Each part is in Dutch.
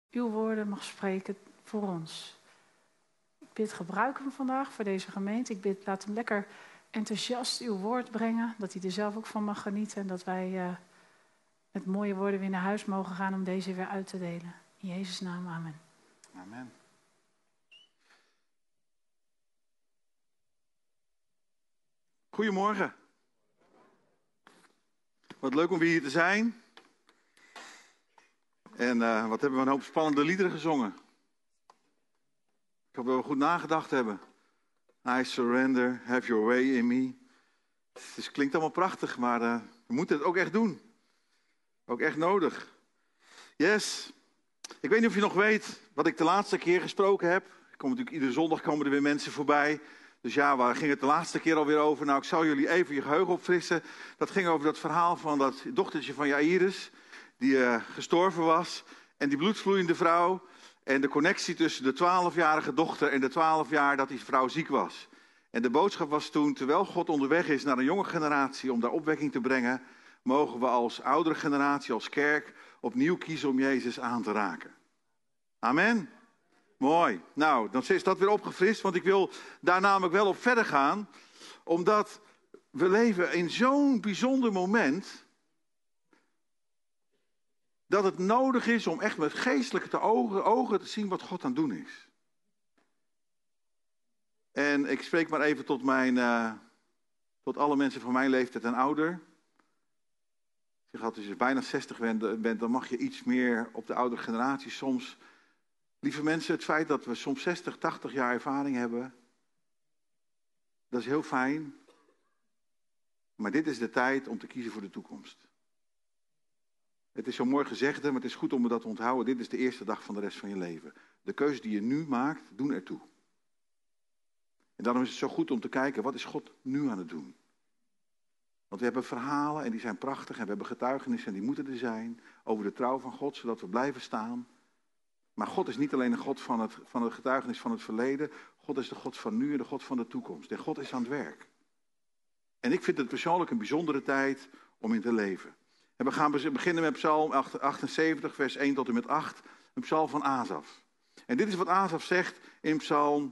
uw woorden mag spreken voor ons. Ik bid, gebruik hem vandaag voor deze gemeente. Ik bid, laat hem lekker enthousiast uw woord brengen. Dat hij er zelf ook van mag genieten. En dat wij met mooie woorden weer naar huis mogen gaan om deze weer uit te delen. In Jezus' naam, amen. Amen. Goedemorgen. Wat leuk om weer hier te zijn. En wat hebben we een hoop spannende liederen gezongen. Ik hoop dat we goed nagedacht hebben. I surrender, have your way in me. Het klinkt allemaal prachtig, maar we moeten het ook echt doen. Ook echt nodig. Yes. Ik weet niet of je nog weet wat ik de laatste keer gesproken heb. Iedere zondag komen er weer mensen voorbij. Dus ja, waar ging het de laatste keer alweer over? Nou, ik zal jullie even je geheugen opfrissen. Dat ging over dat verhaal van dat dochtertje van Jairus, die gestorven was. En die bloedvloeiende vrouw. En de connectie tussen de 12-jarige dochter en de 12 jaar dat die vrouw ziek was. En de boodschap was toen, terwijl God onderweg is naar een jonge generatie om daar opwekking te brengen, mogen we als oudere generatie, als kerk, opnieuw kiezen om Jezus aan te raken. Amen. Mooi. Nou, dan is dat weer opgefrist, want ik wil daar namelijk wel op verder gaan. Omdat we leven in zo'n bijzonder moment, dat het nodig is om echt met geestelijke ogen te zien wat God aan het doen is. En ik spreek maar even tot alle mensen van mijn leeftijd en ouder. Als je bijna 60 bent, dan mag je iets meer op de oudere generatie soms. Lieve mensen, het feit dat we soms 60, 80 jaar ervaring hebben, dat is heel fijn. Maar dit is de tijd om te kiezen voor de toekomst. Het is zo mooi gezegd, maar het is goed om me dat te onthouden. Dit is de eerste dag van de rest van je leven. De keuze die je nu maakt, doen ertoe. En daarom is het zo goed om te kijken, wat is God nu aan het doen? Want we hebben verhalen en die zijn prachtig en we hebben getuigenissen en die moeten er zijn over de trouw van God, zodat we blijven staan. Maar God is niet alleen een God van het getuigenis van het verleden. God is de God van nu en de God van de toekomst. En God is aan het werk. En ik vind het persoonlijk een bijzondere tijd om in te leven. En we gaan beginnen met Psalm 78, vers 1 tot en met 8. Een psalm van Asaf. En dit is wat Asaf zegt in Psalm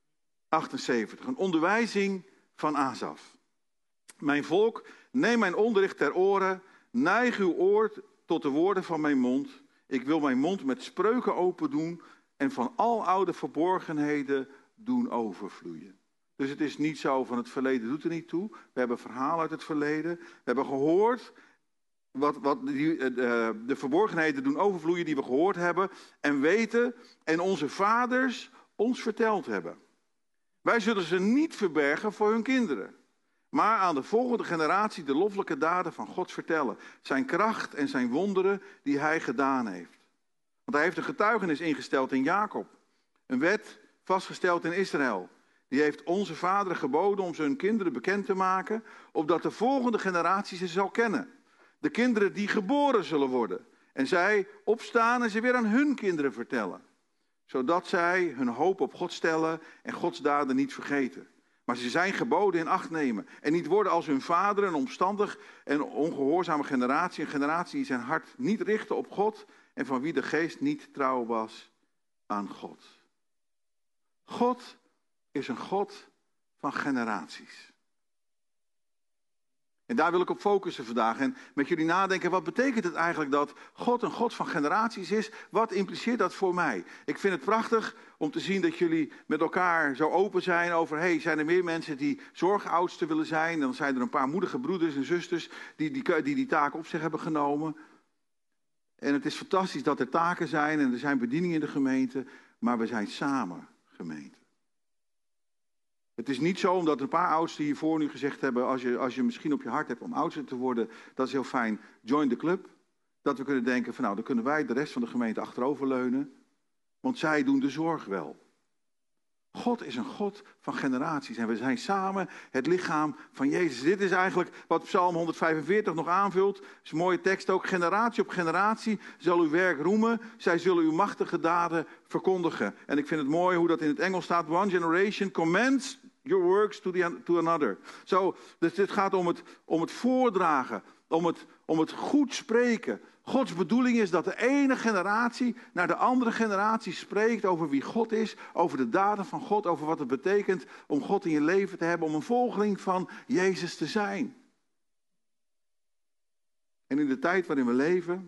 78. Een onderwijzing van Asaf. Mijn volk, neem mijn onderricht ter oren. Neig uw oor tot de woorden van mijn mond. Ik wil mijn mond met spreuken open doen en van al oude verborgenheden doen overvloeien. Dus het is niet zo van het verleden doet er niet toe. We hebben verhalen uit het verleden. We hebben gehoord wat de verborgenheden doen overvloeien die we gehoord hebben en weten en onze vaders ons verteld hebben. Wij zullen ze niet verbergen voor hun kinderen, maar aan de volgende generatie de loffelijke daden van God vertellen. Zijn kracht en zijn wonderen die hij gedaan heeft. Want hij heeft een getuigenis ingesteld in Jacob. Een wet vastgesteld in Israël. Die heeft onze vaderen geboden om ze hun kinderen bekend te maken, opdat de volgende generatie ze zal kennen. De kinderen die geboren zullen worden. En zij opstaan en ze weer aan hun kinderen vertellen. Zodat zij hun hoop op God stellen en Gods daden niet vergeten. Maar ze zijn geboden in acht nemen. En niet worden als hun vader een omstandig en ongehoorzame generatie. Een generatie die zijn hart niet richtte op God. En van wie de geest niet trouw was aan God. God is een God van generaties. En daar wil ik op focussen vandaag. En met jullie nadenken, wat betekent het eigenlijk dat God een God van generaties is? Wat impliceert dat voor mij? Ik vind het prachtig om te zien dat jullie met elkaar zo open zijn over, zijn er meer mensen die zorgoudsten willen zijn? Dan zijn er een paar moedige broeders en zusters die taak op zich hebben genomen. En het is fantastisch dat er taken zijn en er zijn bedieningen in de gemeente, maar we zijn samen gemeente. Het is niet zo omdat een paar oudsten hiervoor nu gezegd hebben, als je misschien op je hart hebt om oudste te worden, dat is heel fijn, join the club. Dat we kunnen denken van dan kunnen wij de rest van de gemeente achteroverleunen, want zij doen de zorg wel. God is een God van generaties en we zijn samen het lichaam van Jezus. Dit is eigenlijk wat Psalm 145 nog aanvult. Dat is een mooie tekst ook. Generatie op generatie zal uw werk roemen. Zij zullen uw machtige daden verkondigen. En ik vind het mooi hoe dat in het Engels staat. One generation commends your works to another. Dus dit gaat om het voordragen. Om het goed spreken Gods bedoeling is dat de ene generatie naar de andere generatie spreekt over wie God is, over de daden van God, over wat het betekent om God in je leven te hebben, om een volgeling van Jezus te zijn. En in de tijd waarin we leven,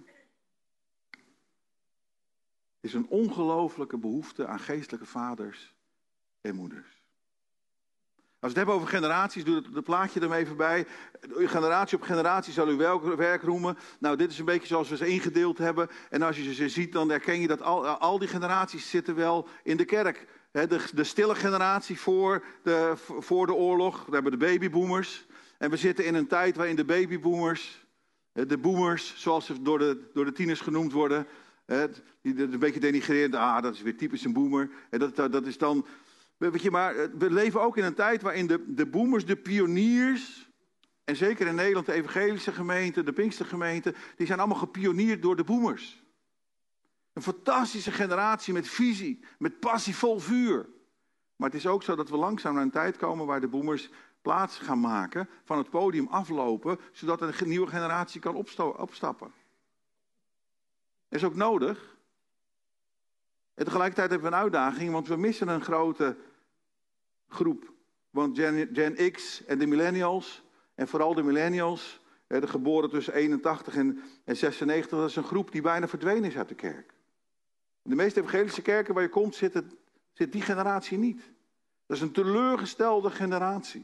is een ongelooflijke behoefte aan geestelijke vaders en moeders. Als we het hebben over generaties, doe het plaatje er even bij. Generatie op generatie zal uw werk roemen. Nou, dit is een beetje zoals we ze ingedeeld hebben. En als je ze ziet, dan herken je dat al die generaties zitten wel in de kerk. De stille generatie voor de oorlog, daar hebben de babyboomers. En we zitten in een tijd waarin de babyboomers, de boomers, zoals ze door de tieners genoemd worden, die een beetje denigrerend, dat is weer typisch een boomer. Dat is dan... Weet je, maar we leven ook in een tijd waarin de boomers, de pioniers, en zeker in Nederland de evangelische gemeente, de Pinkstergemeente, die zijn allemaal gepioneerd door de boomers. Een fantastische generatie met visie, met passie, vol vuur. Maar het is ook zo dat we langzaam naar een tijd komen waar de boomers plaats gaan maken, van het podium aflopen, zodat een nieuwe generatie kan opstappen. Dat is ook nodig. En tegelijkertijd hebben we een uitdaging, want we missen een grote groep. Want Gen X en de millennials, en vooral de millennials, de geboren tussen 81 en 96, dat is een groep die bijna verdwenen is uit de kerk. In de meeste evangelische kerken waar je komt, zit die generatie niet. Dat is een teleurgestelde generatie.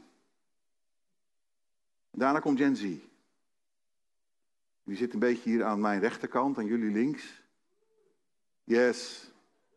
En daarna komt Gen Z. Die zit een beetje hier aan mijn rechterkant, aan jullie links. Yes.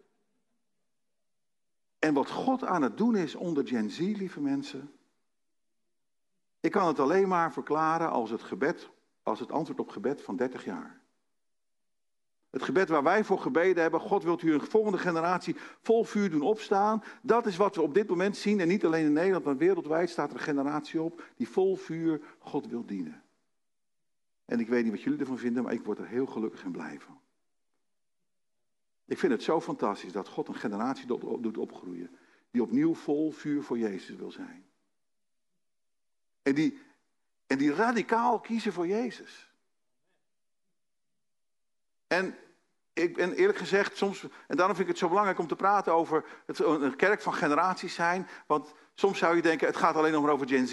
En wat God aan het doen is onder Gen Z, lieve mensen. Ik kan het alleen maar verklaren als het antwoord op gebed van 30 jaar. Het gebed waar wij voor gebeden hebben, God wilt u een volgende generatie vol vuur doen opstaan. Dat is wat we op dit moment zien. En niet alleen in Nederland, maar wereldwijd staat er een generatie op die vol vuur God wil dienen. En ik weet niet wat jullie ervan vinden, maar ik word er heel gelukkig en blij van. Ik vind het zo fantastisch dat God een generatie doet opgroeien. Die opnieuw vol vuur voor Jezus wil zijn. En die radicaal kiezen voor Jezus. En ik ben eerlijk gezegd soms, en daarom vind ik het zo belangrijk om te praten over een kerk van generaties zijn. Want soms zou je denken, het gaat alleen nog maar over Gen Z.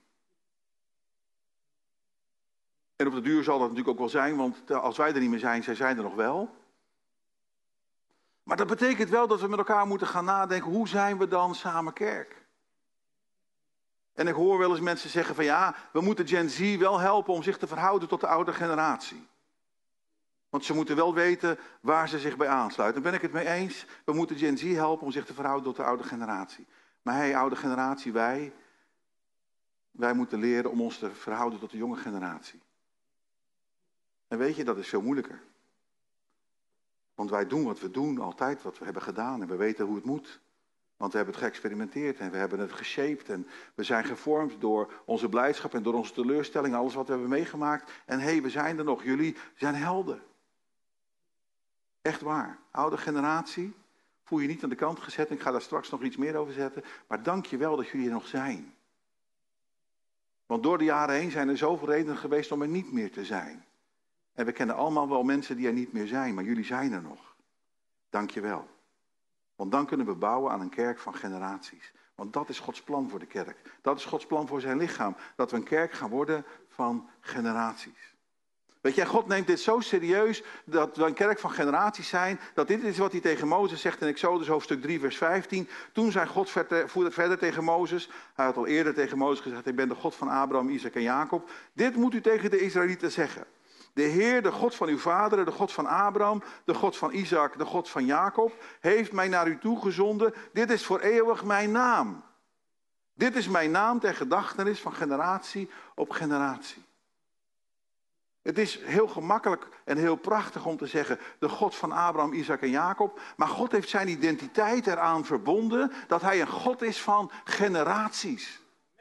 En op de duur zal dat natuurlijk ook wel zijn, want als wij er niet meer zijn, zij zijn er nog wel. Maar dat betekent wel dat we met elkaar moeten gaan nadenken, hoe zijn we dan samen kerk? En ik hoor wel eens mensen zeggen van ja, we moeten Gen Z wel helpen om zich te verhouden tot de oude generatie. Want ze moeten wel weten waar ze zich bij aansluiten. Daar ben ik het mee eens. We moeten Gen Z helpen om zich te verhouden tot de oude generatie. Maar oude generatie, wij moeten leren om ons te verhouden tot de jonge generatie. En weet je, dat is veel moeilijker. Want wij doen wat we doen, altijd wat we hebben gedaan. En we weten hoe het moet. Want we hebben het geëxperimenteerd en we hebben het geshaped. En we zijn gevormd door onze blijdschap en door onze teleurstelling. Alles wat we hebben meegemaakt. En we zijn er nog. Jullie zijn helden. Echt waar. Oude generatie. Voel je niet aan de kant gezet. Ik ga daar straks nog iets meer over zetten. Maar dank je wel dat jullie er nog zijn. Want door de jaren heen zijn er zoveel redenen geweest om er niet meer te zijn. En we kennen allemaal wel mensen die er niet meer zijn. Maar jullie zijn er nog. Dank je wel. Want dan kunnen we bouwen aan een kerk van generaties. Want dat is Gods plan voor de kerk. Dat is Gods plan voor zijn lichaam. Dat we een kerk gaan worden van generaties. Weet je, God neemt dit zo serieus dat we een kerk van generaties zijn. Dat dit is wat hij tegen Mozes zegt in Exodus hoofdstuk 3 vers 15. Toen zei God verder tegen Mozes. Hij had al eerder tegen Mozes gezegd, ik ben de God van Abraham, Isaac en Jacob. Dit moet u tegen de Israëlieten zeggen. De Heer, de God van uw vaderen, de God van Abraham, de God van Isaac, de God van Jacob, heeft mij naar u toegezonden. Dit is voor eeuwig mijn naam. Dit is mijn naam ter gedachtenis van generatie op generatie. Het is heel gemakkelijk en heel prachtig om te zeggen, de God van Abraham, Isaac en Jacob. Maar God heeft zijn identiteit eraan verbonden dat hij een God is van generaties.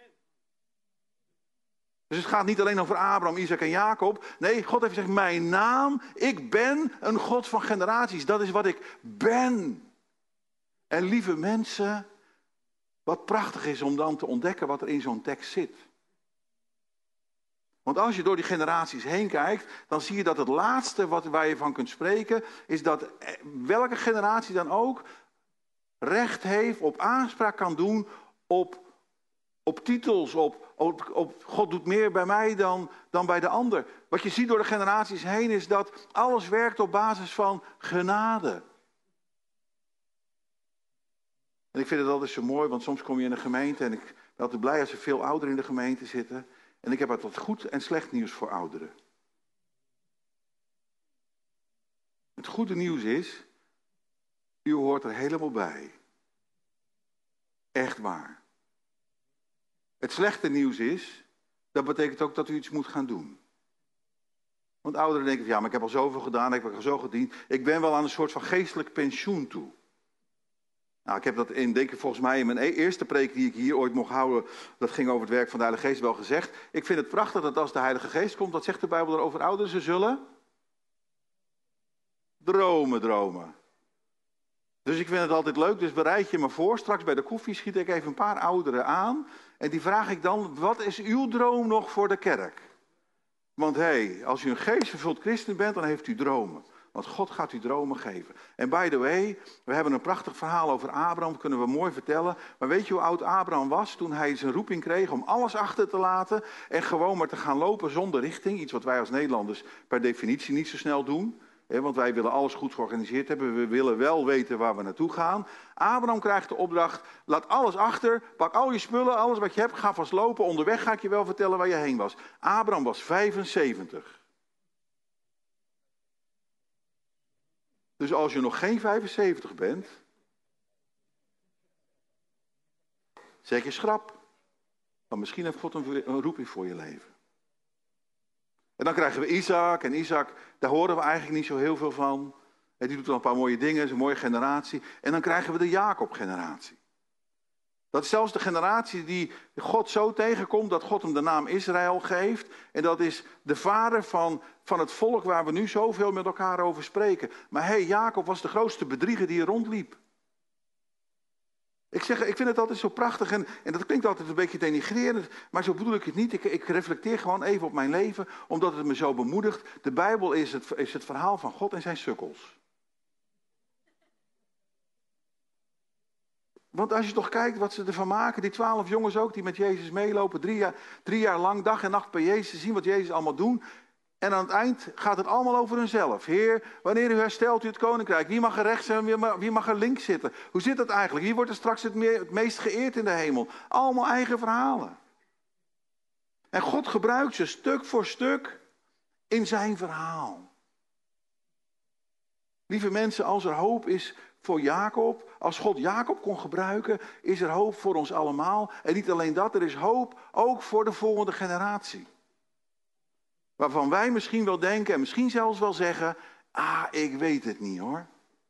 Dus het gaat niet alleen over Abraham, Isaac en Jacob. Nee, God heeft gezegd, mijn naam, ik ben een God van generaties. Dat is wat ik ben. En lieve mensen, wat prachtig is om dan te ontdekken wat er in zo'n tekst zit. Want als je door die generaties heen kijkt, dan zie je dat het laatste waar je van kunt spreken, is dat welke generatie dan ook recht heeft, op aanspraak kan doen, op titels, op God doet meer bij mij dan bij de ander. Wat je ziet door de generaties heen is dat alles werkt op basis van genade. En ik vind het altijd zo mooi, want soms kom je in een gemeente en ik ben altijd blij als er veel ouderen in de gemeente zitten. En ik heb altijd goed en slecht nieuws voor ouderen. Het goede nieuws is, u hoort er helemaal bij. Echt waar. Het slechte nieuws is, dat betekent ook dat u iets moet gaan doen. Want ouderen denken, ja, maar ik heb al zoveel gedaan, ik heb al zo gediend. Ik ben wel aan een soort van geestelijk pensioen toe. Nou, ik heb dat denk ik volgens mij in mijn eerste preek die ik hier ooit mocht houden, dat ging over het werk van de Heilige Geest, wel gezegd. Ik vind het prachtig dat als de Heilige Geest komt, wat zegt de Bijbel erover ouderen? Ze zullen dromen. Dus ik vind het altijd leuk, dus bereid je me voor. Straks bij de koffie schiet ik even een paar ouderen aan. En die vraag ik dan, wat is uw droom nog voor de kerk? Want als u een geestvervuld christen bent, dan heeft u dromen. Want God gaat u dromen geven. En by the way, we hebben een prachtig verhaal over Abraham, dat kunnen we mooi vertellen. Maar weet je hoe oud Abraham was toen hij zijn roeping kreeg om alles achter te laten en gewoon maar te gaan lopen zonder richting? Iets wat wij als Nederlanders per definitie niet zo snel doen. Want wij willen alles goed georganiseerd hebben. We willen wel weten waar we naartoe gaan. Abraham krijgt de opdracht, laat alles achter, pak al je spullen, alles wat je hebt, ga vast lopen. Onderweg ga ik je wel vertellen waar je heen was. Abraham was 75. Dus als je nog geen 75 bent, zeg je schrap. Want misschien heeft God een roeping voor je leven. En dan krijgen we Isaac. En Isaac, daar horen we eigenlijk niet zo heel veel van. En die doet wel een paar mooie dingen, is een mooie generatie. En dan krijgen we de Jacob-generatie. Dat is zelfs de generatie die God zo tegenkomt dat God hem de naam Israël geeft. En dat is de vader van het volk waar we nu zoveel met elkaar over spreken. Maar Jacob was de grootste bedrieger die er rondliep. Ik vind het altijd zo prachtig en dat klinkt altijd een beetje denigrerend, maar zo bedoel ik het niet. Ik reflecteer gewoon even op mijn leven, omdat het me zo bemoedigt. De Bijbel is het verhaal van God en zijn sukkels. Want als je toch kijkt wat ze ervan maken, die 12 jongens ook die met Jezus meelopen, 3 jaar lang dag en nacht bij Jezus, zien wat Jezus allemaal doet. En aan het eind gaat het allemaal over hunzelf. Heer, wanneer u herstelt u het koninkrijk, wie mag er rechts en wie mag er links zitten? Hoe zit dat eigenlijk? Wie wordt er straks het meest geëerd in de hemel? Allemaal eigen verhalen. En God gebruikt ze stuk voor stuk in zijn verhaal. Lieve mensen, als er hoop is voor Jacob, als God Jacob kon gebruiken, is er hoop voor ons allemaal. En niet alleen dat, er is hoop ook voor de volgende generatie. Waarvan wij misschien wel denken en misschien zelfs wel zeggen, ik weet het niet hoor.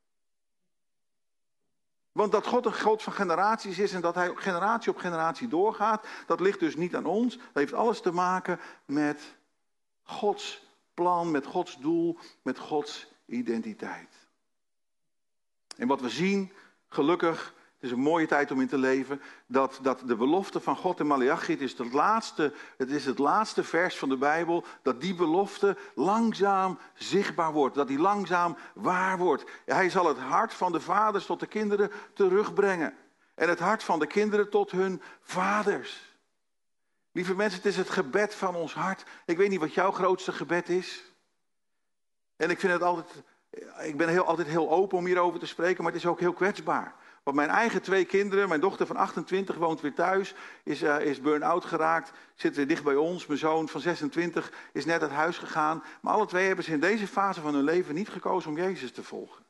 Want dat God een God van generaties is en dat hij generatie op generatie doorgaat, dat ligt dus niet aan ons. Dat heeft alles te maken met Gods plan, met Gods doel, met Gods identiteit. En wat we zien, gelukkig, het is een mooie tijd om in te leven, dat de belofte van God in Maleachi, het is het laatste vers van de Bijbel, dat die belofte langzaam zichtbaar wordt, dat die langzaam waar wordt. Hij zal het hart van de vaders tot de kinderen terugbrengen en het hart van de kinderen tot hun vaders. Lieve mensen, het is het gebed van ons hart. Ik weet niet wat jouw grootste gebed is. En ik ben altijd heel open om hierover te spreken, maar het is ook heel kwetsbaar. Want mijn eigen 2 kinderen, mijn dochter van 28 woont weer thuis, is burn-out geraakt, zit weer dicht bij ons. Mijn zoon van 26 is net uit huis gegaan. Maar alle 2 hebben ze in deze fase van hun leven niet gekozen om Jezus te volgen.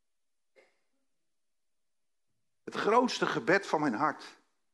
Het grootste gebed van mijn hart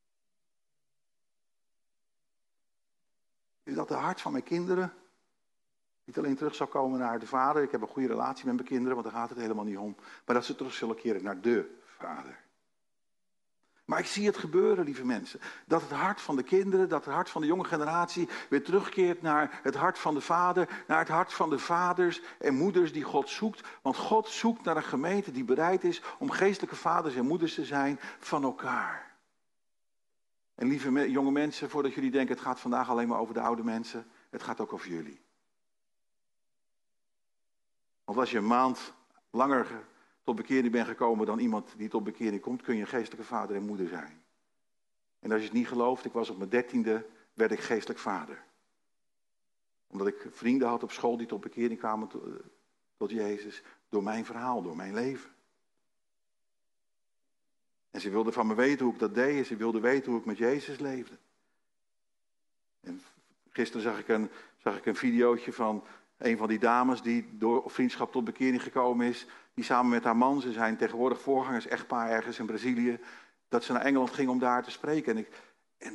is dat de hart van mijn kinderen niet alleen terug zal komen naar de vader. Ik heb een goede relatie met mijn kinderen, want daar gaat het helemaal niet om. Maar dat ze terug zullen keren naar de vader. Maar ik zie het gebeuren, lieve mensen. Dat het hart van de kinderen, dat het hart van de jonge generatie weer terugkeert naar het hart van de vader. Naar het hart van de vaders en moeders die God zoekt. Want God zoekt naar een gemeente die bereid is om geestelijke vaders en moeders te zijn van elkaar. En lieve jonge mensen, voordat jullie denken het gaat vandaag alleen maar over de oude mensen. het gaat ook over jullie. Want als je een maand langer tot bekering bent gekomen dan iemand die tot bekering komt, kun je een geestelijke vader en moeder zijn. En als je het niet gelooft, ik was op mijn 13e, werd ik geestelijk vader. Omdat ik vrienden had op school die tot bekering kwamen tot Jezus, door mijn verhaal, door mijn leven. En ze wilden van me weten hoe ik dat deed en ze wilden weten hoe ik met Jezus leefde. En gisteren zag ik een videootje van een van die dames die door vriendschap tot bekering gekomen is. Die samen met haar man, ze zijn tegenwoordig voorgangers, echtpaar ergens in Brazilië. Dat ze naar Engeland ging om daar te spreken. En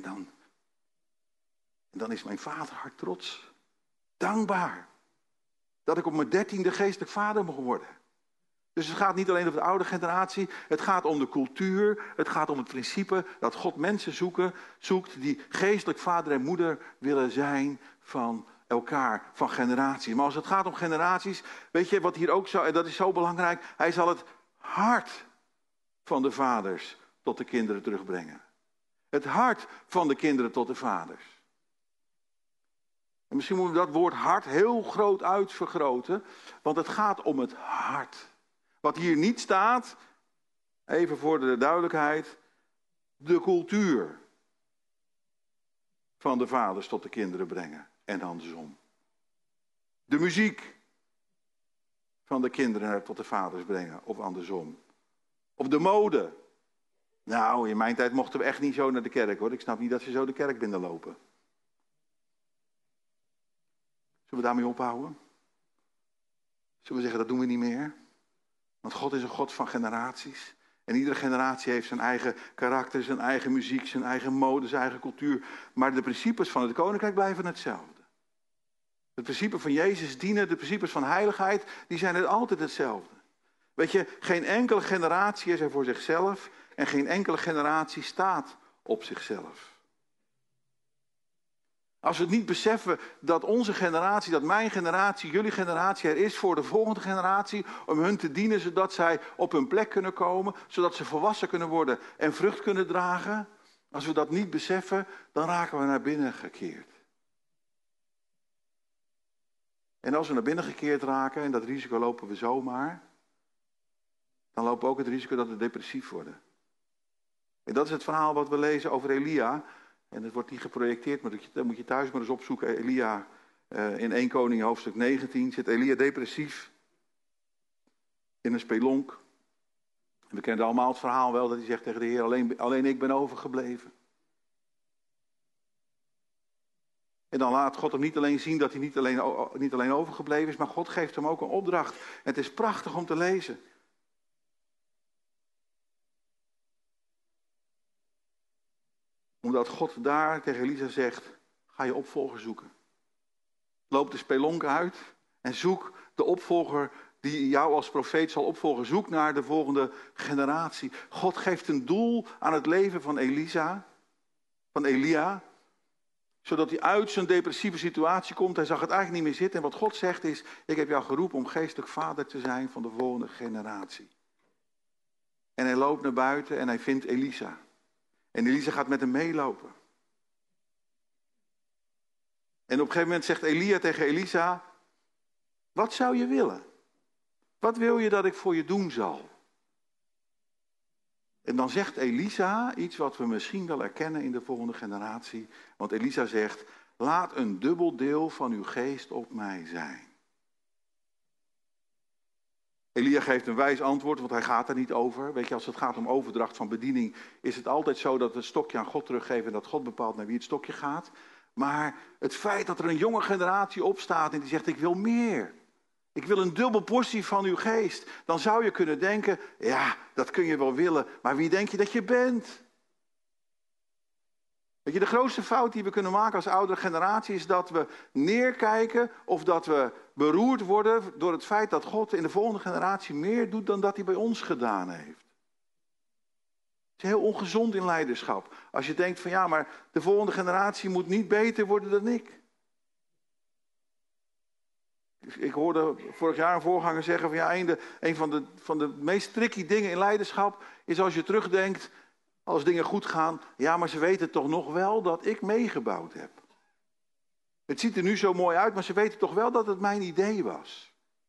dan is mijn vaderhart trots. Dankbaar. Dat ik op mijn 13e geestelijk vader mocht worden. Dus het gaat niet alleen over de oude generatie. Het gaat om de cultuur. Het gaat om het principe dat God mensen zoekt die geestelijk vader en moeder willen zijn van elkaar, van generaties. Maar als het gaat om generaties, weet je wat hier ook zo, en dat is zo belangrijk, hij zal het hart van de vaders tot de kinderen terugbrengen. Het hart van de kinderen tot de vaders. En misschien moeten we dat woord hart heel groot uitvergroten, want het gaat om het hart. Wat hier niet staat, even voor de duidelijkheid, de cultuur van de vaders tot de kinderen brengen en andersom. De muziek van de kinderen tot de vaders brengen of andersom. Of de mode. Nou, in mijn tijd mochten we echt niet zo naar de kerk hoor. Ik snap niet dat ze zo de kerk binnenlopen. Zullen we daarmee ophouden? Zullen we zeggen dat doen we niet meer? Want God is een God van generaties. En iedere generatie heeft zijn eigen karakter, zijn eigen muziek, zijn eigen mode, zijn eigen cultuur. Maar de principes van het koninkrijk blijven hetzelfde. Het principe van Jezus dienen, de principes van heiligheid, die zijn er altijd hetzelfde. Weet je, geen enkele generatie is er voor zichzelf en geen enkele generatie staat op zichzelf. Als we het niet beseffen dat onze generatie, dat mijn generatie, jullie generatie er is voor de volgende generatie, om hun te dienen zodat zij op hun plek kunnen komen, zodat ze volwassen kunnen worden en vrucht kunnen dragen. Als we dat niet beseffen, dan raken we naar binnen gekeerd. En als we naar binnen gekeerd raken, en dat risico lopen we zomaar, dan lopen we ook het risico dat we depressief worden. En dat is het verhaal wat we lezen over Elia. En het wordt niet geprojecteerd, maar dat moet je thuis maar eens opzoeken. Elia, in 1 Koningen hoofdstuk 19, zit Elia depressief in een spelonk. En we kennen allemaal het verhaal wel, dat hij zegt tegen de Heer, alleen ik ben overgebleven. En dan laat God hem niet alleen zien dat hij niet alleen overgebleven is, maar God geeft hem ook een opdracht. En het is prachtig om te lezen. Omdat God daar tegen Elisa zegt, ga je opvolger zoeken. Loop de spelonk uit en zoek de opvolger die jou als profeet zal opvolgen. Zoek naar de volgende generatie. God geeft een doel aan het leven van Elia, zodat hij uit zijn depressieve situatie komt. Hij zag het eigenlijk niet meer zitten. En wat God zegt is, ik heb jou geroepen om geestelijk vader te zijn van de volgende generatie. En hij loopt naar buiten en hij vindt Elisa. En Elisa gaat met hem meelopen. En op een gegeven moment zegt Elia tegen Elisa, wat zou je willen? Wat wil je dat ik voor je doen zal? En dan zegt Elisa iets wat we misschien wel herkennen in de volgende generatie. Want Elisa zegt, laat een dubbel deel van uw geest op mij zijn. Elia geeft een wijs antwoord, want hij gaat er niet over. Weet je, als het gaat om overdracht van bediening, is het altijd zo dat we het stokje aan God teruggeven en dat God bepaalt naar wie het stokje gaat. Maar het feit dat er een jonge generatie opstaat en die zegt, ik wil meer. Ik wil een dubbel portie van uw geest. Dan zou je kunnen denken, ja, dat kun je wel willen, maar wie denk je dat je bent? Weet je, de grootste fout die we kunnen maken als oudere generatie is dat we neerkijken of dat we beroerd worden door het feit dat God in de volgende generatie meer doet dan dat hij bij ons gedaan heeft. Het is heel ongezond in leiderschap. Als je denkt van ja, maar de volgende generatie moet niet beter worden dan ik. Ik hoorde vorig jaar een voorganger zeggen van ja, een van de meest tricky dingen in leiderschap is als je terugdenkt, als dingen goed gaan, ja, maar ze weten toch nog wel dat ik meegebouwd heb. Het ziet er nu zo mooi uit, maar ze weten toch wel dat het mijn idee was.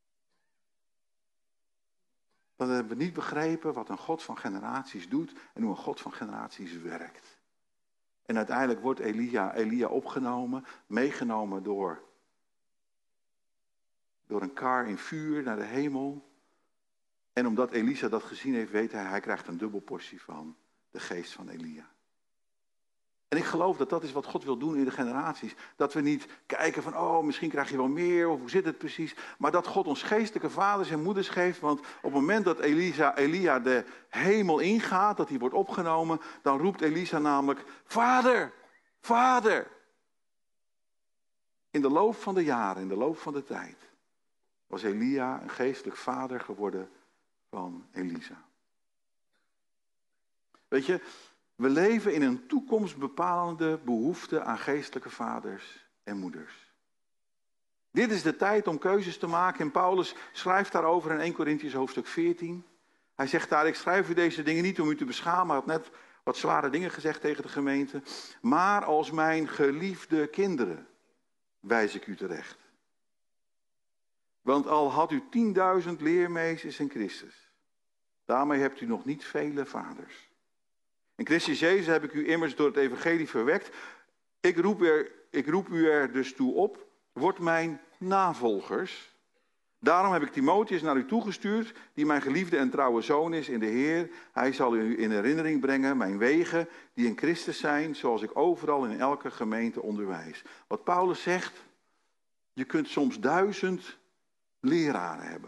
Dan hebben we niet begrepen wat een God van generaties doet en hoe een God van generaties werkt. En uiteindelijk wordt Elia opgenomen, meegenomen door een kar in vuur naar de hemel. En omdat Elisa dat gezien heeft, weet hij krijgt een dubbel portie van de geest van Elia. En ik geloof dat dat is wat God wil doen in de generaties. Dat we niet kijken van, misschien krijg je wel meer, of hoe zit het precies. Maar dat God ons geestelijke vaders en moeders geeft. Want op het moment dat Elia de hemel ingaat, dat hij wordt opgenomen, dan roept Elisa namelijk, Vader, Vader. In de loop van de jaren, in de loop van de tijd, was Elia een geestelijk vader geworden van Elisa. Weet je, we leven in een toekomstbepalende behoefte aan geestelijke vaders en moeders. Dit is de tijd om keuzes te maken en Paulus schrijft daarover in 1 Korintiërs hoofdstuk 14. Hij zegt daar, ik schrijf u deze dingen niet om u te beschamen, hij had net wat zware dingen gezegd tegen de gemeente. Maar als mijn geliefde kinderen wijs ik u terecht. Want al had u 10.000 leermeesters in Christus, daarmee hebt u nog niet vele vaders. In Christus Jezus heb ik u immers door het evangelie verwekt. Ik roep u er dus toe op, word mijn navolgers. Daarom heb ik Timotheus naar u toegestuurd, die mijn geliefde en trouwe zoon is in de Heer. Hij zal u in herinnering brengen mijn wegen die in Christus zijn, zoals ik overal in elke gemeente onderwijs. Wat Paulus zegt, je kunt soms 1000 leraren hebben.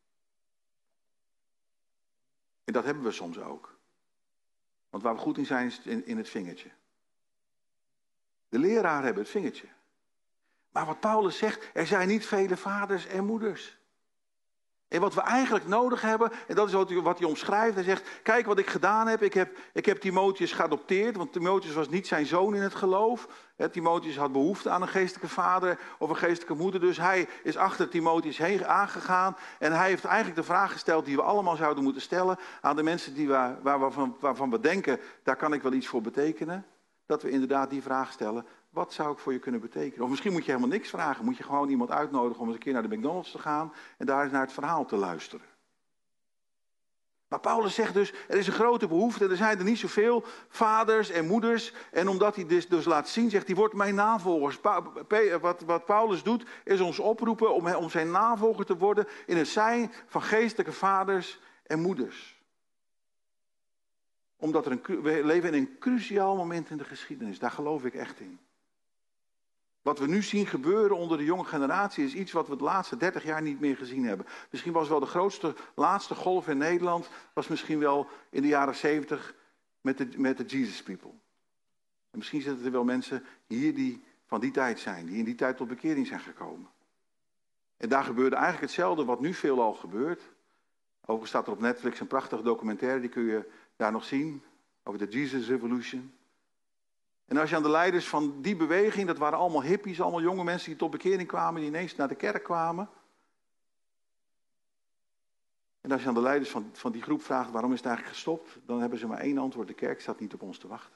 En dat hebben we soms ook. Want waar we goed in zijn is in het vingertje. De leraren hebben het vingertje. Maar wat Paulus zegt, er zijn niet vele vaders en moeders. En wat we eigenlijk nodig hebben, en dat is wat hij omschrijft. Hij zegt, kijk wat ik gedaan heb. Ik heb Timotheus geadopteerd, want Timotheus was niet zijn zoon in het geloof. Timotheus had behoefte aan een geestelijke vader of een geestelijke moeder. Dus hij is achter Timotheus heen aangegaan. En hij heeft eigenlijk de vraag gesteld die we allemaal zouden moeten stellen aan de mensen waarvan we denken, daar kan ik wel iets voor betekenen. Dat we inderdaad die vraag stellen, wat zou ik voor je kunnen betekenen? Of misschien moet je helemaal niks vragen. Moet je gewoon iemand uitnodigen om eens een keer naar de McDonald's te gaan en daar eens naar het verhaal te luisteren. Maar Paulus zegt dus, er is een grote behoefte. Er zijn er niet zoveel vaders en moeders. En omdat hij dus laat zien, zegt hij, wordt mijn navolgers. Wat Paulus doet, is ons oproepen om zijn navolger te worden in het zijn van geestelijke vaders en moeders. Omdat we leven in een cruciaal moment in de geschiedenis. Daar geloof ik echt in. Wat we nu zien gebeuren onder de jonge generatie is iets wat we de laatste 30 jaar niet meer gezien hebben. Misschien was wel de laatste golf in Nederland, was misschien wel in de jaren 70 met de Jesus People. En misschien zitten er wel mensen hier die van die tijd zijn, die in die tijd tot bekering zijn gekomen. En daar gebeurde eigenlijk hetzelfde wat nu veelal gebeurt. Overigens staat er op Netflix een prachtige documentaire, die kun je daar nog zien, over de Jesus Revolution. En als je aan de leiders van die beweging, dat waren allemaal hippies, allemaal jonge mensen die tot bekering kwamen, die ineens naar de kerk kwamen. En als je aan de leiders van die groep vraagt, waarom is het eigenlijk gestopt? Dan hebben ze maar één antwoord, de kerk staat niet op ons te wachten.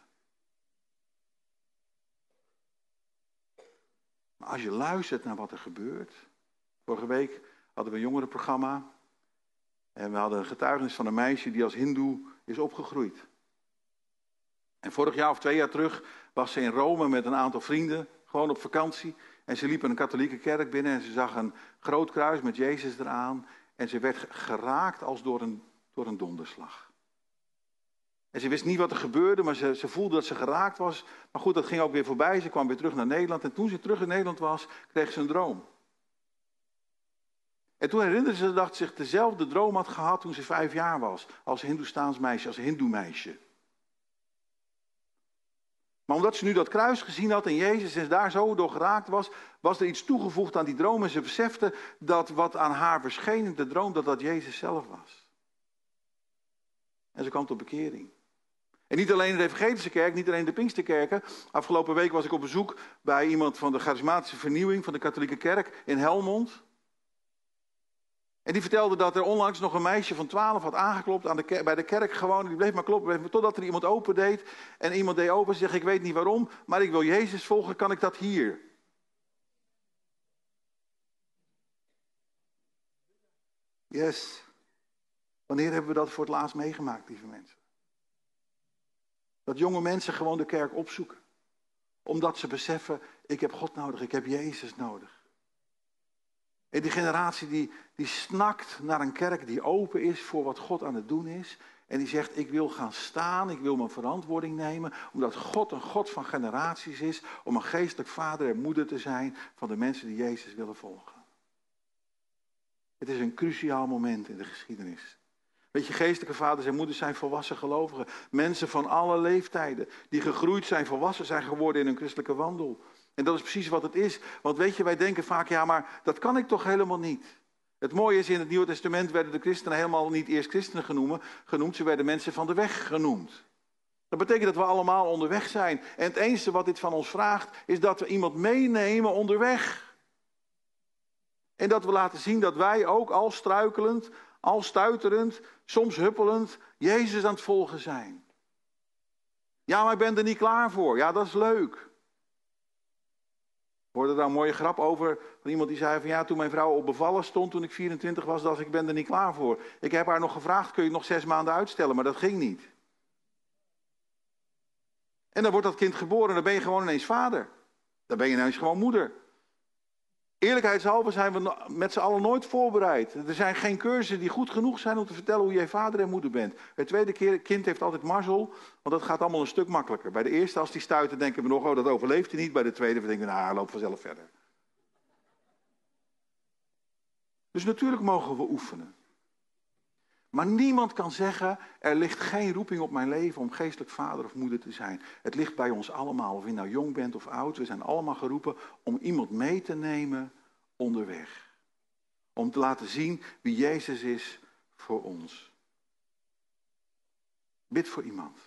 Maar als je luistert naar wat er gebeurt. Vorige week hadden we een jongerenprogramma. En we hadden een getuigenis van een meisje die als hindoe is opgegroeid. En vorig jaar of 2 jaar terug was ze in Rome met een aantal vrienden, gewoon op vakantie. En ze liep in een katholieke kerk binnen en ze zag een groot kruis met Jezus eraan. En ze werd geraakt als door een donderslag. En ze wist niet wat er gebeurde, maar ze voelde dat ze geraakt was. Maar goed, dat ging ook weer voorbij. Ze kwam weer terug naar Nederland. En toen ze terug in Nederland was, kreeg ze een droom. En toen herinnerde ze dat ze zich dezelfde droom had gehad toen ze 5 jaar was. Als Hindoestaans meisje, als hindoe meisje. Maar omdat ze nu dat kruis gezien had en Jezus en daar zo door geraakt was, was er iets toegevoegd aan die droom. En ze besefte dat wat aan haar verscheen in de droom, dat Jezus zelf was. En ze kwam tot bekering. En niet alleen de evangelische kerk, niet alleen de Pinksterkerken. Afgelopen week was ik op bezoek bij iemand van de charismatische vernieuwing van de katholieke kerk in Helmond. En die vertelde dat er onlangs nog een meisje van 12 had aangeklopt bij de kerk gewoon. Die bleef maar kloppen, totdat er iemand open deed. En iemand deed open en zegt, ik weet niet waarom, maar ik wil Jezus volgen, kan ik dat hier? Yes. Wanneer hebben we dat voor het laatst meegemaakt, lieve mensen? Dat jonge mensen gewoon de kerk opzoeken. Omdat ze beseffen, ik heb God nodig, ik heb Jezus nodig. En die generatie die snakt naar een kerk die open is voor wat God aan het doen is. En die zegt, ik wil gaan staan, ik wil mijn verantwoording nemen. Omdat God een God van generaties is. Om een geestelijk vader en moeder te zijn van de mensen die Jezus willen volgen. Het is een cruciaal moment in de geschiedenis. Weet je, geestelijke vaders en moeders zijn volwassen gelovigen. Mensen van alle leeftijden. Die gegroeid zijn, volwassen zijn geworden in hun christelijke wandel. En dat is precies wat het is. Want weet je, wij denken vaak, ja, maar dat kan ik toch helemaal niet. Het mooie is, in het Nieuwe Testament werden de christenen helemaal niet eerst christenen genoemd. Ze werden mensen van de weg genoemd. Dat betekent dat we allemaal onderweg zijn. En het enige wat dit van ons vraagt, is dat we iemand meenemen onderweg. En dat we laten zien dat wij ook al struikelend, al stuiterend, soms huppelend, Jezus aan het volgen zijn. Ja, maar ik ben er niet klaar voor. Ja, dat is leuk. Ik hoorde daar een mooie grap over van iemand die zei van ja, toen mijn vrouw op bevallen stond, toen ik 24 was, dacht ik ben er niet klaar voor. Ik heb haar nog gevraagd, kun je het nog 6 maanden uitstellen, maar dat ging niet. En dan wordt dat kind geboren en dan ben je gewoon ineens vader. Dan ben je ineens gewoon moeder. Eerlijkheidshalve zijn we met z'n allen nooit voorbereid. Er zijn geen cursussen die goed genoeg zijn om te vertellen hoe jij vader en moeder bent. Het tweede kind heeft altijd mazzel, want dat gaat allemaal een stuk makkelijker. Bij de eerste, als die stuiten, denken we nog, oh, dat overleeft hij niet. Bij de tweede denken we, nou, hij loopt vanzelf verder. Dus natuurlijk mogen we oefenen. Maar niemand kan zeggen, er ligt geen roeping op mijn leven om geestelijk vader of moeder te zijn. Het ligt bij ons allemaal, of je nou jong bent of oud. We zijn allemaal geroepen om iemand mee te nemen onderweg. Om te laten zien wie Jezus is voor ons. Bid voor iemand.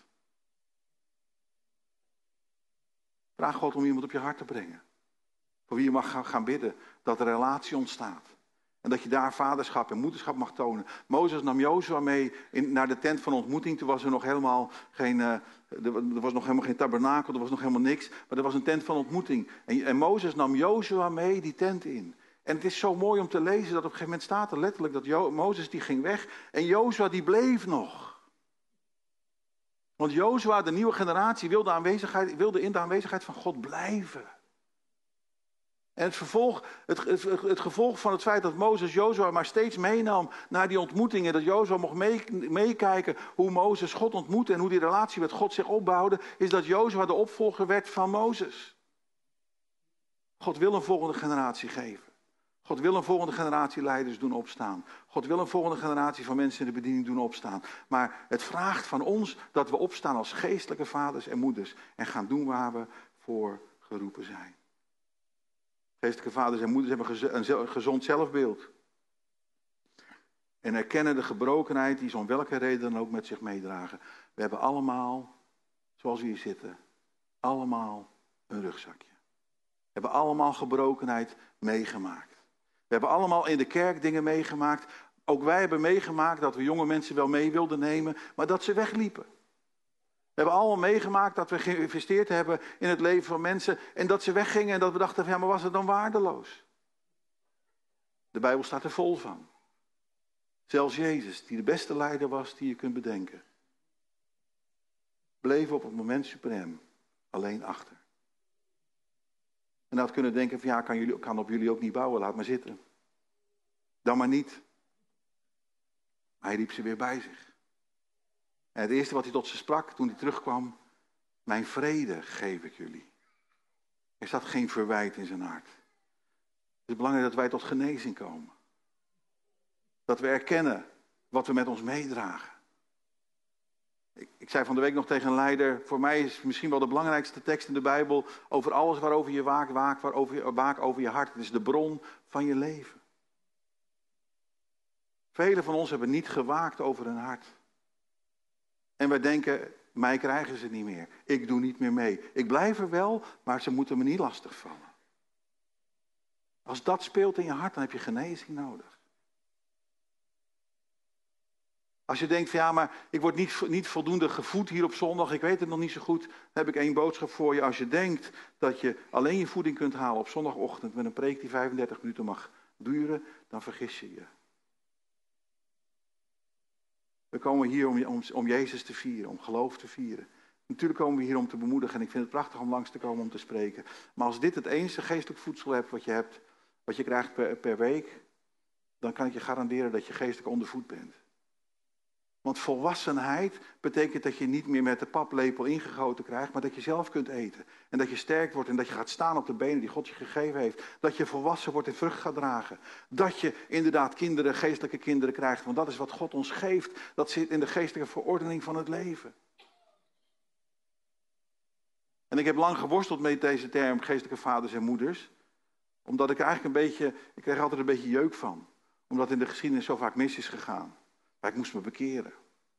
Vraag God om iemand op je hart te brengen. Voor wie je mag gaan bidden, dat er een relatie ontstaat. En dat je daar vaderschap en moederschap mag tonen. Mozes nam Jozua mee naar de tent van ontmoeting. Toen was er nog helemaal geen tabernakel, er was nog helemaal niks. Maar er was een tent van ontmoeting. En Mozes nam Jozua mee die tent in. En het is zo mooi om te lezen dat op een gegeven moment staat er letterlijk dat Mozes die ging weg. En Jozua die bleef nog. Want Jozua, de nieuwe generatie, wilde in de aanwezigheid van God blijven. En het gevolg van het feit dat Mozes Jozua maar steeds meenam naar die ontmoetingen, dat Jozua mocht meekijken hoe Mozes God ontmoette en hoe die relatie met God zich opbouwde, is dat Jozua de opvolger werd van Mozes. God wil een volgende generatie geven. God wil een volgende generatie leiders doen opstaan. God wil een volgende generatie van mensen in de bediening doen opstaan. Maar het vraagt van ons dat we opstaan als geestelijke vaders en moeders en gaan doen waar we voor geroepen zijn. Geestelijke vaders en moeders hebben een gezond zelfbeeld. En erkennen de gebrokenheid die ze om welke reden dan ook met zich meedragen. We hebben allemaal, zoals we hier zitten, allemaal een rugzakje. We hebben allemaal gebrokenheid meegemaakt. We hebben allemaal in de kerk dingen meegemaakt. Ook wij hebben meegemaakt dat we jonge mensen wel mee wilden nemen, maar dat ze wegliepen. We hebben allemaal meegemaakt dat we geïnvesteerd hebben in het leven van mensen en dat ze weggingen en dat we dachten, ja, maar was het dan waardeloos? De Bijbel staat er vol van. Zelfs Jezus, die de beste leider was die je kunt bedenken, bleef op het moment suprem alleen achter. En had kunnen denken van ja, kan op jullie ook niet bouwen, laat maar zitten. Dan maar niet. Maar hij riep ze weer bij zich. En het eerste wat hij tot ze sprak toen hij terugkwam, mijn vrede geef ik jullie. Er staat geen verwijt in zijn hart. Het is belangrijk dat wij tot genezing komen. Dat we erkennen wat we met ons meedragen. Ik zei van de week nog tegen een leider, voor mij is misschien wel de belangrijkste tekst in de Bijbel over alles waarover je waakt over je hart. Het is de bron van je leven. Velen van ons hebben niet gewaakt over hun hart. En wij denken, mij krijgen ze niet meer. Ik doe niet meer mee. Ik blijf er wel, maar ze moeten me niet lastigvallen. Als dat speelt in je hart, dan heb je genezing nodig. Als je denkt van ja, maar ik word niet voldoende gevoed hier op zondag, ik weet het nog niet zo goed, dan heb ik 1 boodschap voor je. Als je denkt dat je alleen je voeding kunt halen op zondagochtend met een preek die 35 minuten mag duren, dan vergis je je. We komen hier om Jezus te vieren, om geloof te vieren. Natuurlijk komen we hier om te bemoedigen en ik vind het prachtig om langs te komen om te spreken. Maar als dit het enige geestelijk voedsel hebt, wat je krijgt per week, dan kan ik je garanderen dat je geestelijk ondervoed bent. Want volwassenheid betekent dat je niet meer met de paplepel ingegoten krijgt, maar dat je zelf kunt eten. En dat je sterk wordt en dat je gaat staan op de benen die God je gegeven heeft. Dat je volwassen wordt en vrucht gaat dragen. Dat je inderdaad geestelijke kinderen krijgt, want dat is wat God ons geeft. Dat zit in de geestelijke verordening van het leven. En ik heb lang geworsteld met deze term geestelijke vaders en moeders. Omdat ik er eigenlijk ik kreeg altijd een beetje jeuk van. Omdat in de geschiedenis zo vaak mis is gegaan. Maar ik moest me bekeren.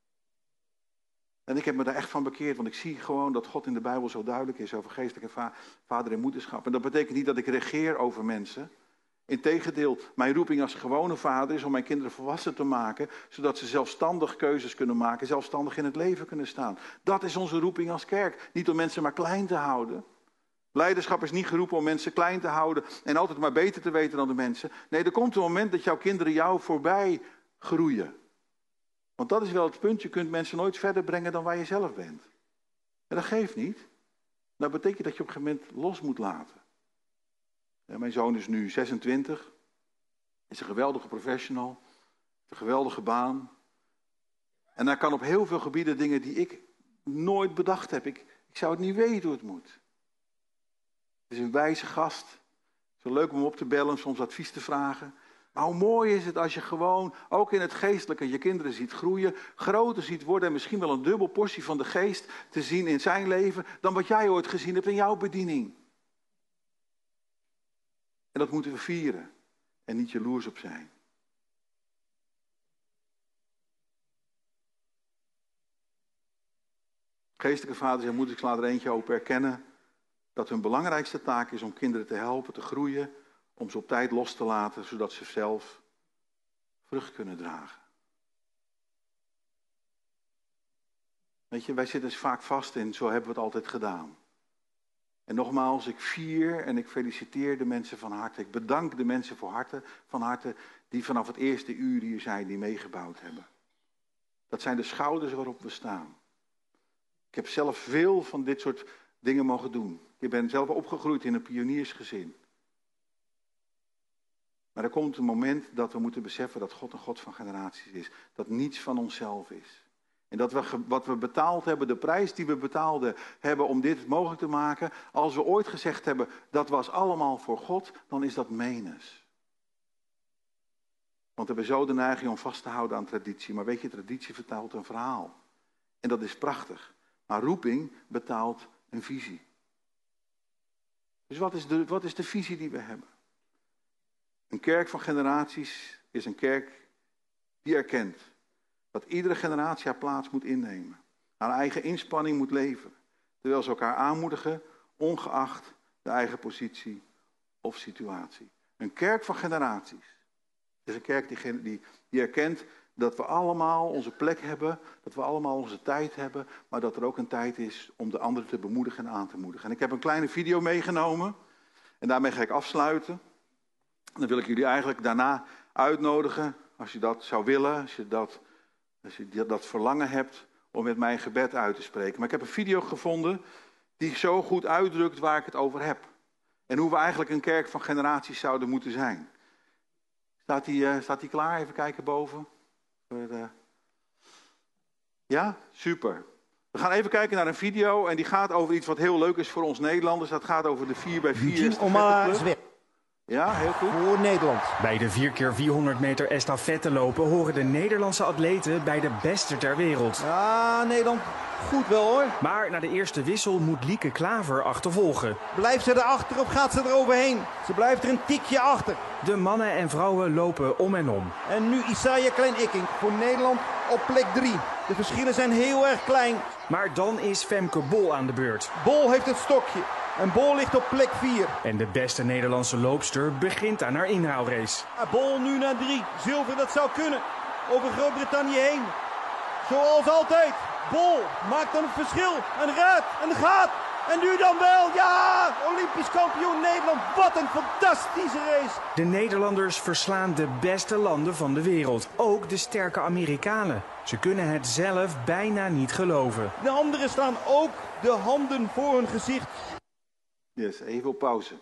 En ik heb me daar echt van bekeerd, want ik zie gewoon dat God in de Bijbel zo duidelijk is over geestelijke vader en moederschap. En dat betekent niet dat ik regeer over mensen. Integendeel, mijn roeping als gewone vader is om mijn kinderen volwassen te maken, zodat ze zelfstandig keuzes kunnen maken, zelfstandig in het leven kunnen staan. Dat is onze roeping als kerk. Niet om mensen maar klein te houden. Leiderschap is niet geroepen om mensen klein te houden en altijd maar beter te weten dan de mensen. Nee, er komt een moment dat jouw kinderen jou voorbij groeien. Want dat is wel het punt, je kunt mensen nooit verder brengen dan waar je zelf bent. En dat geeft niet. Dat betekent dat je op een gegeven moment los moet laten. Ja, mijn zoon is nu 26, is een geweldige professional, heeft een geweldige baan. En hij kan op heel veel gebieden dingen die ik nooit bedacht heb. Ik zou het niet weten hoe het moet. Het is een wijze gast. Het is leuk om hem op te bellen, soms advies te vragen. Maar hoe mooi is het als je gewoon, ook in het geestelijke, je kinderen ziet groeien, groter ziet worden en misschien wel een dubbel portie van de geest te zien in zijn leven dan wat jij ooit gezien hebt in jouw bediening. En dat moeten we vieren en niet jaloers op zijn. Geestelijke vaders en moeders, ik laat er eentje open erkennen dat hun belangrijkste taak is om kinderen te helpen te groeien, om ze op tijd los te laten, zodat ze zelf vrucht kunnen dragen. Weet je, wij zitten vaak vast in, zo hebben we het altijd gedaan. En nogmaals, ik vier en ik feliciteer de mensen van harte. Ik bedank de mensen van harte die vanaf het eerste uur hier zijn, die meegebouwd hebben. Dat zijn de schouders waarop we staan. Ik heb zelf veel van dit soort dingen mogen doen. Ik ben zelf opgegroeid in een pioniersgezin. Maar er komt een moment dat we moeten beseffen dat God een God van generaties is. Dat niets van onszelf is. En dat wat we betaald hebben, de prijs die we betaalden hebben om dit mogelijk te maken. Als we ooit gezegd hebben, dat was allemaal voor God, dan is dat menens. Want we hebben zo de neiging om vast te houden aan traditie. Maar weet je, traditie vertelt een verhaal. En dat is prachtig. Maar roeping betaalt een visie. Dus wat is de visie die we hebben? Een kerk van generaties is een kerk die erkent dat iedere generatie haar plaats moet innemen. Haar eigen inspanning moet leveren. Terwijl ze elkaar aanmoedigen, ongeacht de eigen positie of situatie. Een kerk van generaties is een kerk die erkent dat we allemaal onze plek hebben, dat we allemaal onze tijd hebben, maar dat er ook een tijd is om de anderen te bemoedigen en aan te moedigen. En ik heb een kleine video meegenomen en daarmee ga ik afsluiten. Dan wil ik jullie eigenlijk daarna uitnodigen, als je dat zou willen, als je dat verlangen hebt, om met mij een gebed uit te spreken. Maar ik heb een video gevonden die zo goed uitdrukt waar ik het over heb. En hoe we eigenlijk een kerk van generaties zouden moeten zijn. Staat die klaar? Even kijken boven. Ja? Super. We gaan even kijken naar een video en die gaat over iets wat heel leuk is voor ons Nederlanders. Dat gaat over de 4x4 Ja, heel goed. Voor Nederland. Bij de 4x400 meter estafette lopen horen de Nederlandse atleten bij de beste ter wereld. Ja, Nederland goed wel hoor. Maar na de eerste wissel moet Lieke Klaver achtervolgen. Blijft ze erachter of gaat ze eroverheen? Ze blijft er een tikje achter. De mannen en vrouwen lopen om en om. En nu Isaiah Klein-Ikking voor Nederland op plek 3. De verschillen zijn heel erg klein. Maar dan is Femke Bol aan de beurt. Bol heeft het stokje. En Bol ligt op plek 4. En de beste Nederlandse loopster begint aan haar inhaalrace. Bol nu naar 3. Zilver, dat zou kunnen. Over Groot-Brittannië heen. Zoals altijd. Bol maakt dan het verschil. En gaat. En nu dan wel, ja! Olympisch kampioen Nederland, wat een fantastische race! De Nederlanders verslaan de beste landen van de wereld. Ook de sterke Amerikanen. Ze kunnen het zelf bijna niet geloven. De anderen staan ook de handen voor hun gezicht. Yes, even op pauze.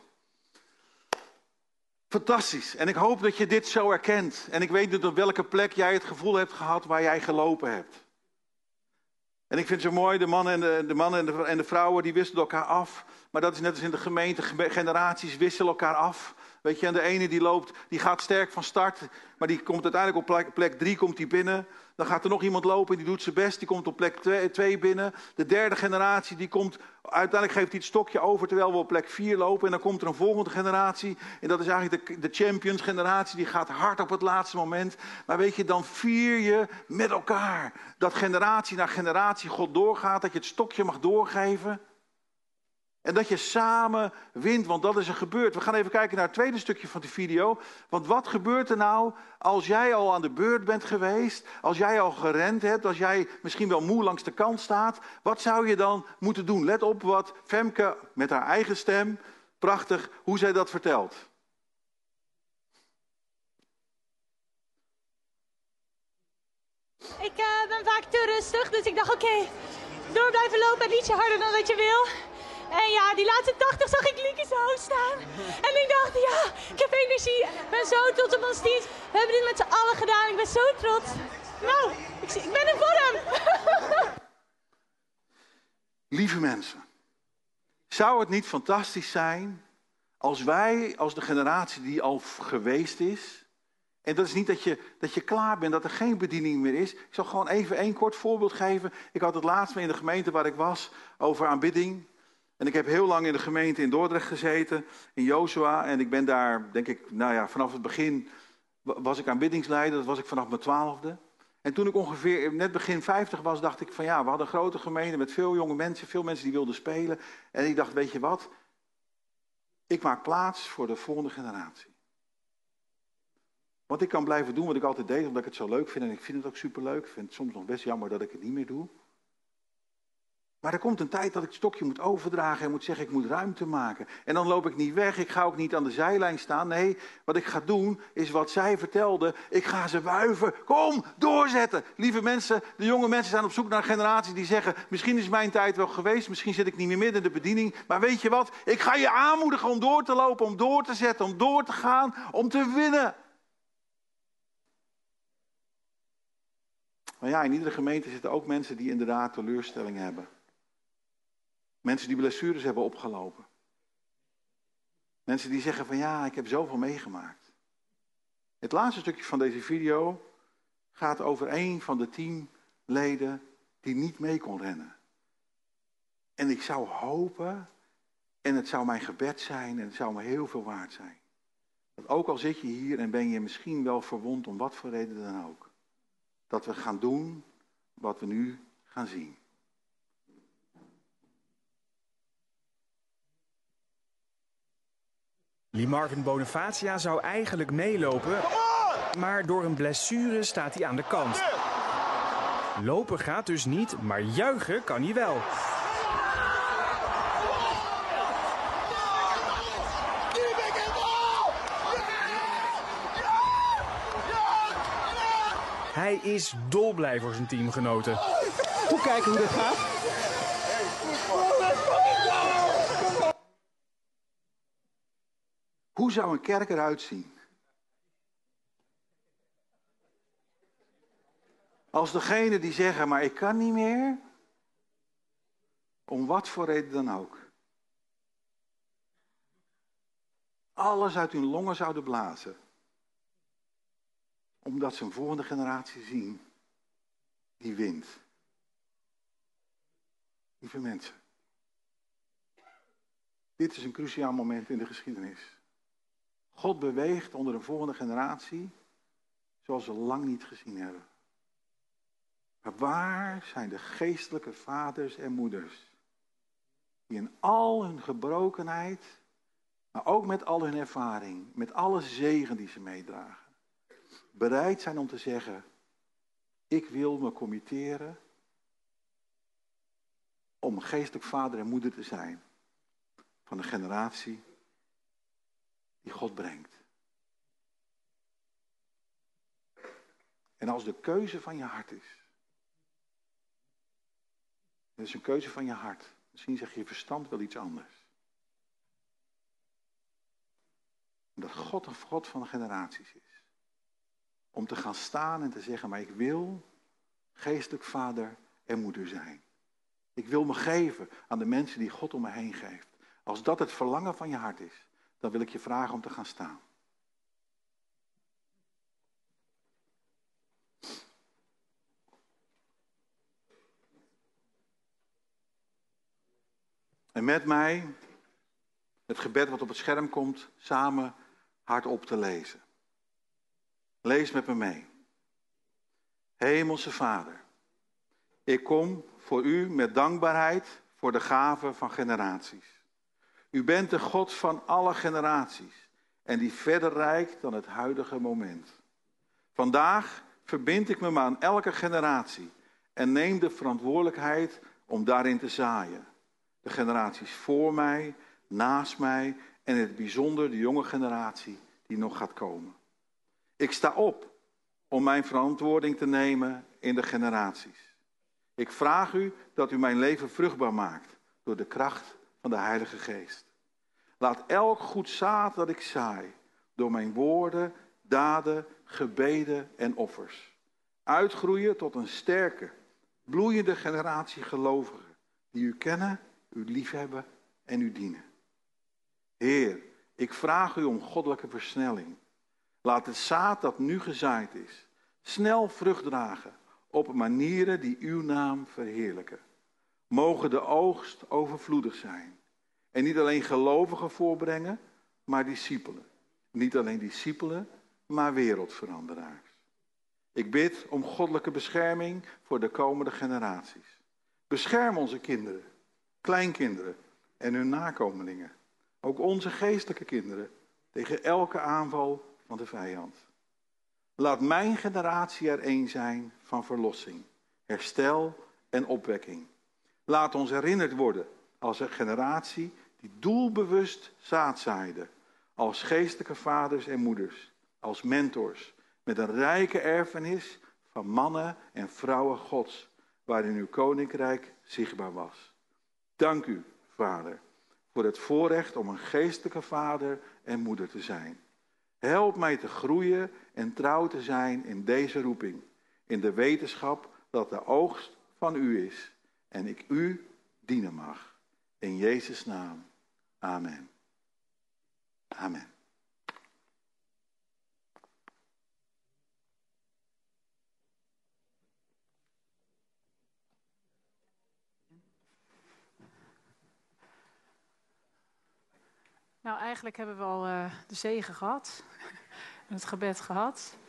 Fantastisch. En ik hoop dat je dit zo herkent. En ik weet niet op welke plek jij het gevoel hebt gehad waar jij gelopen hebt. En ik vind het zo mooi, de mannen en de vrouwen die wisselen elkaar af. Maar dat is net als in de gemeente, generaties wisselen elkaar af. Weet je, en de ene die loopt, die gaat sterk van start. Maar die komt uiteindelijk op plek 3 komt die binnen. Dan gaat er nog iemand lopen, die doet zijn best. Die komt op plek 2 binnen. De derde generatie, die komt, uiteindelijk geeft hij het stokje over terwijl we op plek 4 lopen. En dan komt er een volgende generatie. En dat is eigenlijk de champions generatie. Die gaat hard op het laatste moment. Maar weet je, dan vier je met elkaar. Dat generatie na generatie God doorgaat. Dat je het stokje mag doorgeven. En dat je samen wint, want dat is er gebeurd. We gaan even kijken naar het tweede stukje van die video. Want wat gebeurt er nou als jij al aan de beurt bent geweest? Als jij al gerend hebt? Als jij misschien wel moe langs de kant staat? Wat zou je dan moeten doen? Let op wat Femke met haar eigen stem, prachtig, hoe zij dat vertelt. Ik ben vaak te rustig, dus ik dacht oké, door blijven lopen en ietsje harder dan dat je wil. En ja, die laatste 80 zag ik Lieke zo staan. En ik dacht, ja, ik heb energie. Ik ben zo trots op ons team. We hebben dit met z'n allen gedaan. Ik ben zo trots. Nou, ik ben in vorm. Lieve mensen, zou het niet fantastisch zijn als wij, als de generatie die al geweest is... En dat is niet dat je klaar bent, dat er geen bediening meer is. Ik zal gewoon even één kort voorbeeld geven. Ik had het laatst mee in de gemeente waar ik was over aanbidding. En ik heb heel lang in de gemeente in Dordrecht gezeten, in Jozua. En ik ben daar, denk ik, vanaf het begin was ik aanbiddingsleider. Dat was ik vanaf mijn 12e. En toen ik ongeveer net begin 50 was, dacht ik van ja, we hadden een grote gemeente met veel jonge mensen. Veel mensen die wilden spelen. En ik dacht, weet je wat? Ik maak plaats voor de volgende generatie. Want ik kan blijven doen wat ik altijd deed, omdat ik het zo leuk vind. En ik vind het ook superleuk. Ik vind het soms nog best jammer dat ik het niet meer doe. Maar er komt een tijd dat ik het stokje moet overdragen en moet zeggen, ik moet ruimte maken. En dan loop ik niet weg, ik ga ook niet aan de zijlijn staan. Nee, wat ik ga doen is wat zij vertelde. Ik ga ze wuiven. Kom, doorzetten. Lieve mensen, de jonge mensen zijn op zoek naar een generatie die zeggen, misschien is mijn tijd wel geweest, misschien zit ik niet meer midden in de bediening. Maar weet je wat, ik ga je aanmoedigen om door te lopen, om door te zetten, om door te gaan, om te winnen. Maar ja, in iedere gemeente zitten ook mensen die inderdaad teleurstellingen hebben. Mensen die blessures hebben opgelopen. Mensen die zeggen van ja, ik heb zoveel meegemaakt. Het laatste stukje van deze video gaat over een van de teamleden die niet mee kon rennen. En ik zou hopen, en het zou mijn gebed zijn en het zou me heel veel waard zijn. Dat ook al zit je hier en ben je misschien wel verwond om wat voor reden dan ook. Dat we gaan doen wat we nu gaan zien. Lee Marvin Bonifacia zou eigenlijk meelopen, maar door een blessure staat hij aan de kant. Lopen gaat dus niet, maar juichen kan hij wel. Hij is dolblij voor zijn teamgenoten. Hoe kijken hoe dat gaat? Hoe zou een kerk eruit zien? Als degene die zeggen, maar ik kan niet meer, om wat voor reden dan ook, alles uit hun longen zouden blazen. Omdat ze een volgende generatie zien die wint. Lieve mensen. Dit is een cruciaal moment in de geschiedenis. God beweegt onder een volgende generatie zoals we lang niet gezien hebben. Maar waar zijn de geestelijke vaders en moeders die in al hun gebrokenheid, maar ook met al hun ervaring, met alle zegen die ze meedragen, bereid zijn om te zeggen, ik wil me committeren om een geestelijk vader en moeder te zijn van de generatie die God brengt. En als de keuze van je hart is, het is een keuze van je hart, misschien zeg je verstand wel iets anders. Dat God een God van de generaties is. Om te gaan staan en te zeggen, maar ik wil geestelijk vader en moeder zijn. Ik wil me geven aan de mensen die God om me heen geeft. Als dat het verlangen van je hart is, dan wil ik je vragen om te gaan staan. En met mij het gebed wat op het scherm komt, samen hardop te lezen. Lees met me mee. Hemelse Vader, ik kom voor u met dankbaarheid voor de gave van generaties. U bent de God van alle generaties en die verder reikt dan het huidige moment. Vandaag verbind ik me aan elke generatie en neem de verantwoordelijkheid om daarin te zaaien. De generaties voor mij, naast mij en in het bijzonder de jonge generatie die nog gaat komen. Ik sta op om mijn verantwoording te nemen in de generaties. Ik vraag u dat u mijn leven vruchtbaar maakt door de kracht van de Heilige Geest. Laat elk goed zaad dat ik zaai door mijn woorden, daden, gebeden en offers uitgroeien tot een sterke, bloeiende generatie gelovigen die u kennen, u liefhebben en u dienen. Heer, ik vraag u om goddelijke versnelling. Laat het zaad dat nu gezaaid is snel vrucht dragen op manieren die uw naam verheerlijken. Mogen de oogst overvloedig zijn. En niet alleen gelovigen voorbrengen, maar discipelen. Niet alleen discipelen, maar wereldveranderaars. Ik bid om goddelijke bescherming voor de komende generaties. Bescherm onze kinderen, kleinkinderen en hun nakomelingen. Ook onze geestelijke kinderen tegen elke aanval van de vijand. Laat mijn generatie er een zijn van verlossing, herstel en opwekking. Laat ons herinnerd worden als een generatie die doelbewust zaad zaaide. Als geestelijke vaders en moeders, als mentors, met een rijke erfenis van mannen en vrouwen Gods, waarin uw koninkrijk zichtbaar was. Dank u, Vader, voor het voorrecht om een geestelijke vader en moeder te zijn. Help mij te groeien en trouw te zijn in deze roeping, in de wetenschap dat de oogst van u is en ik u dienen mag. In Jezus' naam. Amen. Amen. Nou, eigenlijk hebben we al de zegen gehad en het gebed gehad.